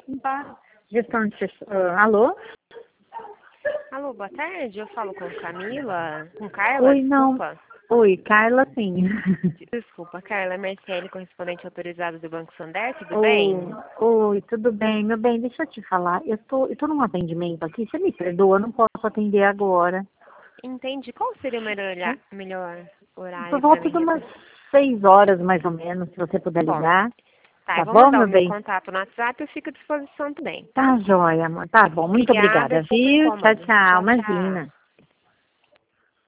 Gestão de alô? Alô, boa tarde. Eu falo com Camila. Com Carla, Oi, não. desculpa. Oi, Carla, sim. Desculpa, Carla. É Marcele, correspondente autorizado do Banco Santander, tudo bem? Oi, tudo bem? Meu bem, deixa eu te falar. Eu tô num atendimento aqui. Você me perdoa, eu não posso atender agora. Entende? Qual seria o melhor Por horário para volta mim de umas retornar? 6 horas, mais ou menos, se você puder Bom, ligar. tá. Eu Tá vou bom, mandar o meu meu bem? contato no WhatsApp e eu fico à disposição também, tá? Tá joia, amor. Tá bom, muito Obrigada. obrigada, Desculpa o viu? Tchau, incômodo. tchau. Tchau, tchau. Imagina.